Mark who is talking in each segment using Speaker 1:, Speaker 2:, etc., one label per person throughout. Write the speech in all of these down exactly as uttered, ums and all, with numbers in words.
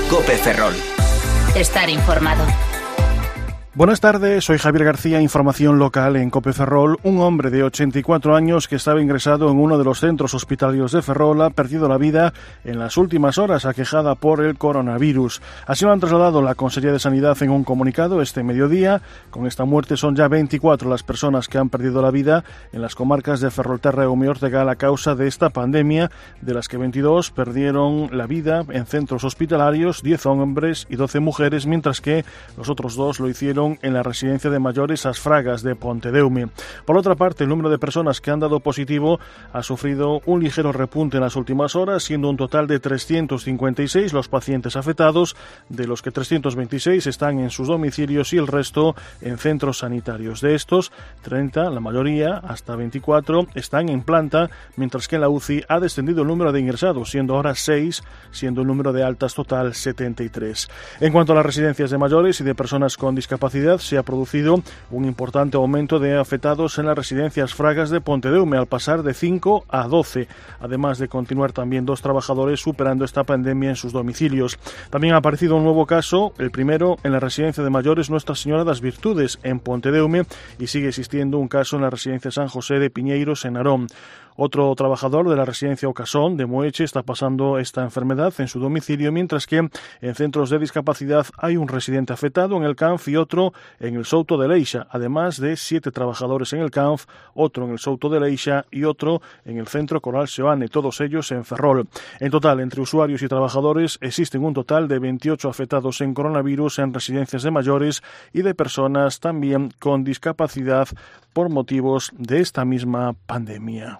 Speaker 1: COPE Ferrol. Estar informado.
Speaker 2: Buenas tardes, soy Javier García, información local en COPE Ferrol. Un hombre de ochenta y cuatro años que estaba ingresado en uno de los centros hospitalarios de Ferrol ha perdido la vida en las últimas horas, aquejada por el coronavirus. Así lo han trasladado la Consejería de Sanidad en un comunicado este mediodía. Con esta muerte son ya veinticuatro las personas que han perdido la vida en las comarcas de Ferrolterra y Umeórtega a causa de esta pandemia, de las que veintidós perdieron la vida en centros hospitalarios, diez hombres y doce mujeres, mientras que los otros dos lo hicieron en la residencia de mayores As Fragas de Pontedeume. Por otra parte, el número de personas que han dado positivo ha sufrido un ligero repunte en las últimas horas, siendo un total de trescientos cincuenta y seis los pacientes afectados, de los que trescientos veintiséis están en sus domicilios y el resto en centros sanitarios. De estos, treinta, la mayoría, hasta veinticuatro, están en planta, mientras que en la U C I ha descendido el número de ingresados, siendo ahora seis, siendo el número de altas total setenta y tres. En cuanto a las residencias de mayores y de personas con discapacidad, se ha producido un importante aumento de afectados en las residencias Fragas de Pontedeume, al pasar de cinco a doce, además de continuar también dos trabajadores superando esta pandemia en sus domicilios. También ha aparecido un nuevo caso, el primero en la residencia de mayores Nuestra Señora das Virtudes en Pontedeume, y sigue existiendo un caso en la residencia San José de Piñeiros en Narón. Otro trabajador de la residencia Ocasón de Moeche está pasando esta enfermedad en su domicilio, mientras que en centros de discapacidad hay un residente afectado en el C A N F y otro en el Souto de Leixa, además de siete trabajadores en el C A N F, otro en el Souto de Leixa y otro en el Centro Coral Seoane, todos ellos en Ferrol. En total, entre usuarios y trabajadores, existen un total de veintiocho afectados en coronavirus en residencias de mayores y de personas también con discapacidad por motivos de esta misma pandemia.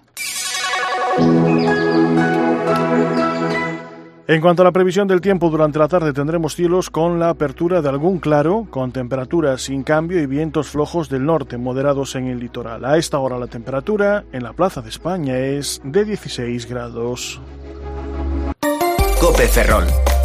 Speaker 2: En cuanto a la previsión del tiempo, durante la tarde tendremos cielos con la apertura de algún claro, con temperaturas sin cambio y vientos flojos del norte, moderados en el litoral. A esta hora la temperatura en la Plaza de España es de dieciséis grados.
Speaker 1: COPE Ferrol.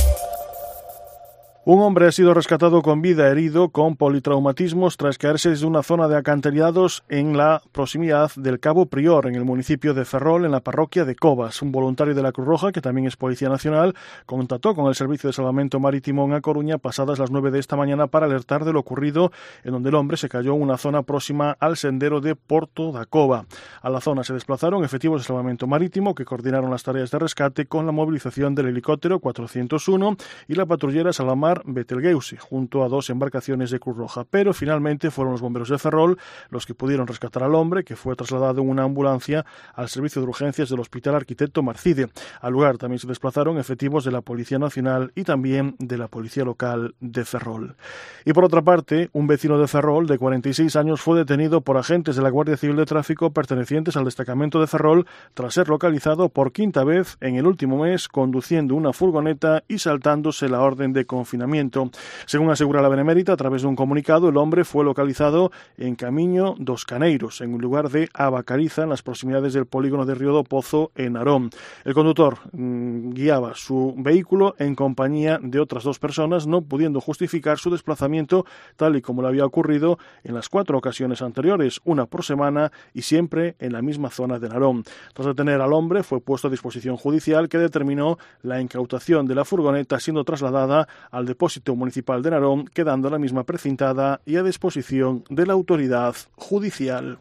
Speaker 2: Un hombre ha sido rescatado con vida herido con politraumatismos tras caerse desde una zona de acantilados en la proximidad del Cabo Prior, en el municipio de Ferrol, en la parroquia de Covas. Un voluntario de la Cruz Roja, que también es Policía Nacional, contactó con el Servicio de Salvamento Marítimo en A Coruña pasadas las nueve de esta mañana para alertar de lo ocurrido, en donde el hombre se cayó en una zona próxima al sendero de Porto da Cova. A la zona se desplazaron efectivos de Salvamento Marítimo que coordinaron las tareas de rescate con la movilización del helicóptero cuatrocientos uno y la patrullera Salamar Betelgeuse, junto a dos embarcaciones de Cruz Roja, pero finalmente fueron los bomberos de Ferrol los que pudieron rescatar al hombre, que fue trasladado en una ambulancia al servicio de urgencias del Hospital Arquitecto Marcide. Al lugar también se desplazaron efectivos de la Policía Nacional y también de la Policía Local de Ferrol. Y por otra parte, un vecino de Ferrol de cuarenta y seis años fue detenido por agentes de la Guardia Civil de Tráfico pertenecientes al destacamento de Ferrol tras ser localizado por quinta vez en el último mes conduciendo una furgoneta y saltándose la orden de confinamiento. Según asegura la Benemérita, a través de un comunicado, el hombre fue localizado en Camiño dos Caneiros, en un lugar de Abacariza, en las proximidades del polígono de Río do Pozo, en Narón. El conductor mmm, guiaba su vehículo en compañía de otras dos personas, no pudiendo justificar su desplazamiento, tal y como le había ocurrido en las cuatro ocasiones anteriores, una por semana y siempre en la misma zona de Narón. Tras detener al hombre, fue puesto a disposición judicial, que determinó la incautación de la furgoneta, siendo trasladada al depósito municipal de Narón, quedando la misma precintada y a disposición de la autoridad judicial.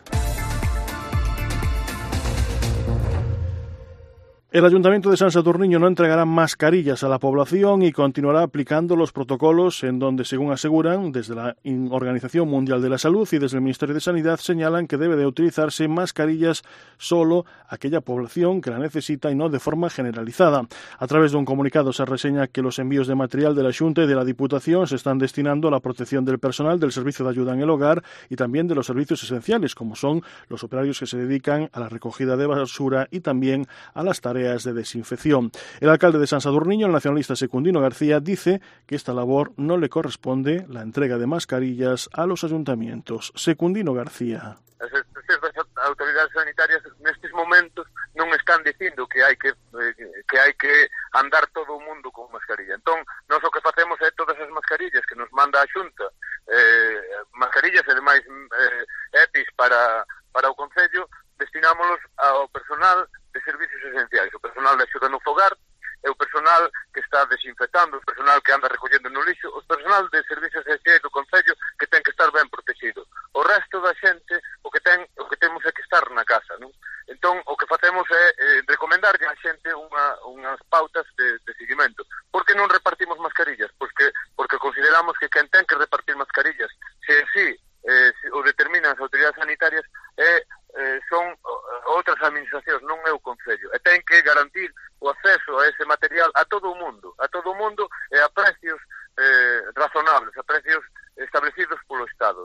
Speaker 2: El Ayuntamiento de San Sadurniño no entregará mascarillas a la población y continuará aplicando los protocolos en donde, según aseguran, desde la Organización Mundial de la Salud y desde el Ministerio de Sanidad señalan que debe de utilizarse mascarillas solo aquella población que la necesita y no de forma generalizada. A través de un comunicado se reseña que los envíos de material de la Xunta y de la Diputación se están destinando a la protección del personal del Servicio de Ayuda en el Hogar y también de los servicios esenciales, como son los operarios que se dedican a la recogida de basura y también a las tareas de desinfección. El alcalde de San Sadurniño, el nacionalista Secundino García, dice que esta labor no le corresponde la entrega de mascarillas a los ayuntamientos. Secundino García.
Speaker 3: As autoridades sanitarias nestes momentos non están dicindo que hai que que hai que andar todo o mundo con mascarilla. Entón, nós o que facemos é todas as mascarillas que nos manda a Xunta, eh, mascarillas e demais eh, EPIs para para o Concello, destinámolos ao personal de servicios esenciais, o personal de axuda no fogar e o personal que está está desinfectando, o personal que anda recollendo no lixo, o personal de servicios de higiene do Concello que ten que estar ben protegido. O resto da xente o que ten o que temos é que estar na casa, non? Entón, o que facemos é eh, recomendarlle á xente unha, unhas pautas de, de seguimento. Por que non repartimos mascarillas? Porque, porque consideramos que quen ten que repartir mascarillas, se así eh, se o determinan as autoridades sanitarias, eh, eh, son outras administracións, non é o Concello. E ten que garantir o acceso a ese material a todo o mundo, a todo o mundo e a precios eh, razonables, a precios establecidos polo Estado.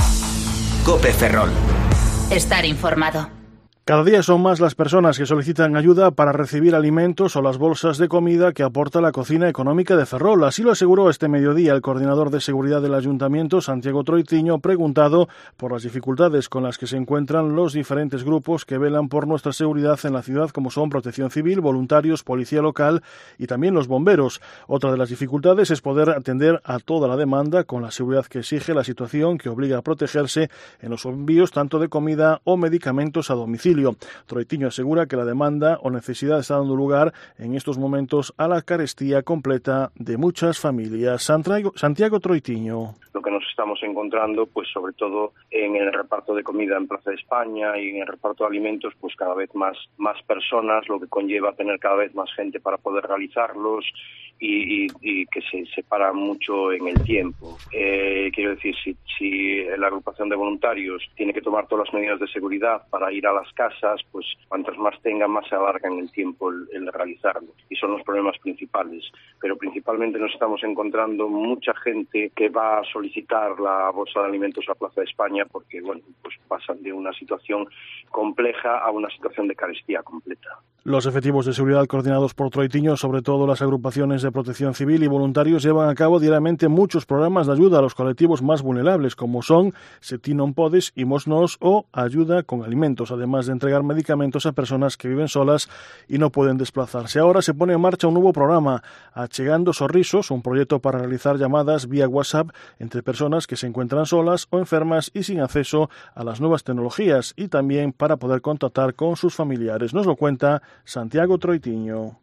Speaker 1: Cope Ferrol. Estar informado.
Speaker 2: Cada día son más las personas que solicitan ayuda para recibir alimentos o las bolsas de comida que aporta la cocina económica de Ferrol. Así lo aseguró este mediodía el coordinador de seguridad del Ayuntamiento, Santiago Troitiño, preguntado por las dificultades con las que se encuentran los diferentes grupos que velan por nuestra seguridad en la ciudad, como son Protección Civil, voluntarios, Policía Local y también los bomberos. Otra de las dificultades es poder atender a toda la demanda con la seguridad que exige la situación, que obliga a protegerse en los envíos tanto de comida o medicamentos a domicilio. Troitiño asegura que la demanda o necesidad está dando lugar en estos momentos a la carestía completa de muchas familias. Santiago, Santiago Troitiño.
Speaker 4: Lo que nos estamos encontrando, pues sobre todo en el reparto de comida en Plaza de España y en el reparto de alimentos, pues cada vez más, más personas, lo que conlleva tener cada vez más gente para poder realizarlos y, y, y que se separa mucho en el tiempo. Eh, quiero decir, si, si la agrupación de voluntarios tiene que tomar todas las medidas de seguridad para ir a las casas, pues cuantas más tengan, más se alarga en el tiempo el, el realizarlo. Y son los problemas principales. Pero principalmente nos estamos encontrando mucha gente que va a solicitar la bolsa de alimentos a Plaza de España porque, bueno, pues pasan de una situación compleja a una situación de carestía completa.
Speaker 2: Los efectivos de seguridad coordinados por Troitiño, sobre todo las agrupaciones de protección civil y voluntarios, llevan a cabo diariamente muchos programas de ayuda a los colectivos más vulnerables, como son Se Ti Non Podes, Imos Nós o Ayuda con Alimentos, además de entregar medicamentos a personas que viven solas y no pueden desplazarse. Ahora se pone en marcha un nuevo programa, Achegando Sorrisos, un proyecto para realizar llamadas vía WhatsApp entre personas que se encuentran solas o enfermas y sin acceso a las nuevas tecnologías, y también para poder contactar con sus familiares. Nos lo cuenta Santiago Troitiño.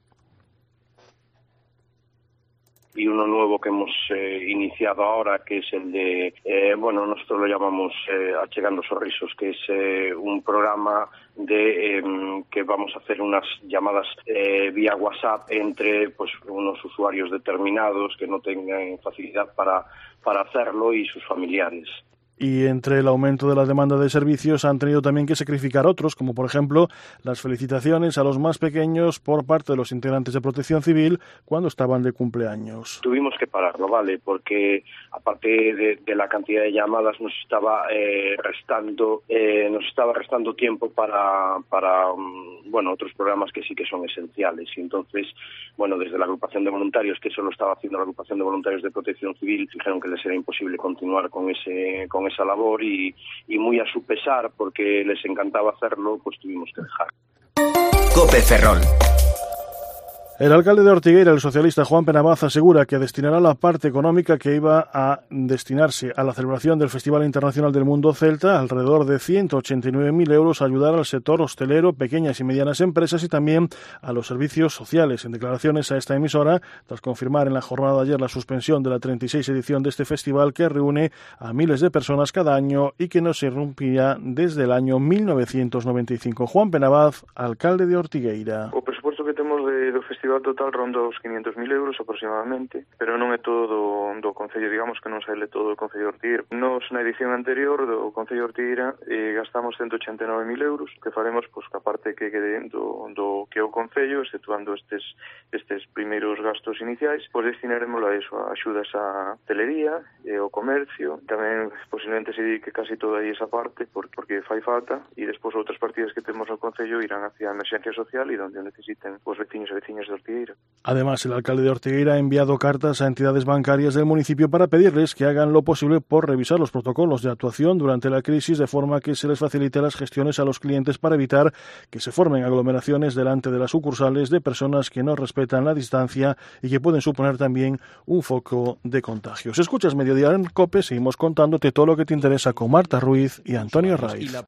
Speaker 4: Y uno nuevo que hemos eh, iniciado ahora, que es el de, eh, bueno, nosotros lo llamamos eh, Achegando Sorrisos, que es eh, un programa de eh, que vamos a hacer unas llamadas eh, vía WhatsApp entre pues unos usuarios determinados que no tengan facilidad para, para hacerlo y sus familiares.
Speaker 2: Y entre el aumento de la demanda de servicios han tenido también que sacrificar otros, como por ejemplo las felicitaciones a los más pequeños por parte de los integrantes de Protección Civil cuando estaban de cumpleaños.
Speaker 4: Tuvimos que pararlo, ¿vale? Porque aparte de, de la cantidad de llamadas nos estaba eh, restando eh, nos estaba restando tiempo para, para um, bueno, otros programas que sí que son esenciales. Y entonces, bueno, desde la agrupación de voluntarios, que eso lo estaba haciendo la agrupación de voluntarios de Protección Civil, dijeron que les era imposible continuar con ese con esa labor y, y muy a su pesar, porque les encantaba hacerlo, pues tuvimos que dejar.
Speaker 1: Cope Ferrol.
Speaker 2: El alcalde de Ortigueira, el socialista Juan Penabaz, asegura que destinará la parte económica que iba a destinarse a la celebración del Festival Internacional del Mundo Celta, alrededor de ciento ochenta y nueve mil euros, a ayudar al sector hostelero, pequeñas y medianas empresas y también a los servicios sociales. En declaraciones a esta emisora, tras confirmar en la jornada de ayer la suspensión de la treinta y seis edición de este festival, que reúne a miles de personas cada año y que no se irrumpía desde el año mil novecientos noventa y cinco. Juan Penabaz, alcalde de Ortigueira.
Speaker 5: O presupuesto que temos de, do festival total ronda os quinientos mil euros aproximadamente, pero non é todo do, do Concello, digamos que non saile todo do Concello de Ortigueira. Nos, na edición anterior do Concello de Ortigueira, eh, gastamos ciento ochenta e nove mil euros, que faremos, pois, que a parte que quede do, do que é o Concello, exceptuando estes estes primeiros gastos iniciais, pois destinaremos a eso, a axudas á hotelería e ao comercio. Tamén, posiblemente, se dedique casi toda aí esa parte, porque, porque fai falta, e despois outras partidas que temos no Concello irán hacia a emerxencia social e donde necesiten os veciños e veciñas de Ortigueira.
Speaker 2: Además, el alcalde de Ortigueira ha enviado cartas a entidades bancarias del municipio para pedirles que hagan lo posible por revisar los protocolos de actuación durante la crisis, de forma que se les facilite las gestiones a los clientes para evitar que se formen aglomeraciones delante de las sucursales de personas que no respetan la distancia y que pueden suponer también un foco de contagios. Escuchas Mediodía en COPE, seguimos contándote todo lo que te interesa con Marta Ruiz y Antonio Raiz.